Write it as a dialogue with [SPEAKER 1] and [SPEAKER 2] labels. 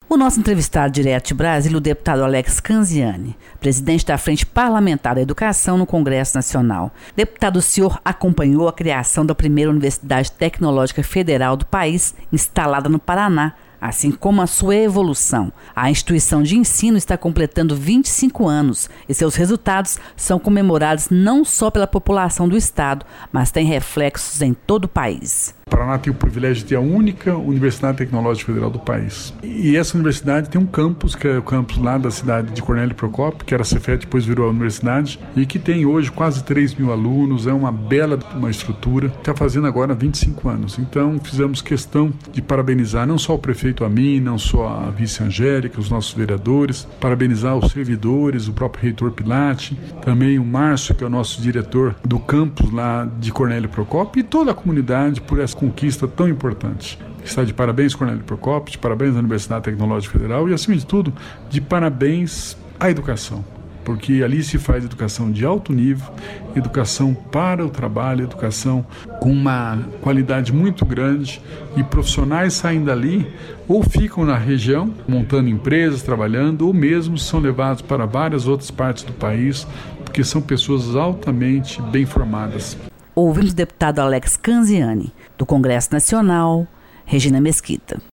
[SPEAKER 1] O nosso entrevistado direto de Brasília, o deputado Alex Canziani, presidente da Frente Parlamentar da Educação no Congresso Nacional. Deputado, o senhor acompanhou a criação da primeira Universidade Tecnológica Federal do país, instalada no Paraná, assim como a sua evolução. A instituição de ensino está completando 25 anos e seus resultados são comemorados não só pela população do estado, mas têm reflexos em todo o país.
[SPEAKER 2] O Paraná tem o privilégio de ter a única Universidade Tecnológica Federal do país. E essa universidade tem um campus, que é o campus lá da cidade de Cornélio Procópio, que era a Cefet, depois virou a universidade, e que tem hoje quase 3 mil alunos, é uma bela estrutura, está fazendo agora 25 anos. Então fizemos questão de parabenizar não só o prefeito Amin, não só a vice Angélica, os nossos vereadores, parabenizar os servidores, o próprio reitor Pilate, também o Márcio, que é o nosso diretor do campus lá de Cornélio Procópio, e toda a comunidade por essa conquista tão importante. Está de parabéns, Cornélio Procópio, de parabéns à Universidade Tecnológica Federal e, acima de tudo, de parabéns à educação, porque ali se faz educação de alto nível, educação para o trabalho, educação com uma qualidade muito grande, e profissionais saem dali ou ficam na região, montando empresas, trabalhando, ou mesmo são levados para várias outras partes do país, porque são pessoas altamente bem formadas.
[SPEAKER 1] Ouvimos o deputado Alex Canziani, do Congresso Nacional, Regina Mesquita.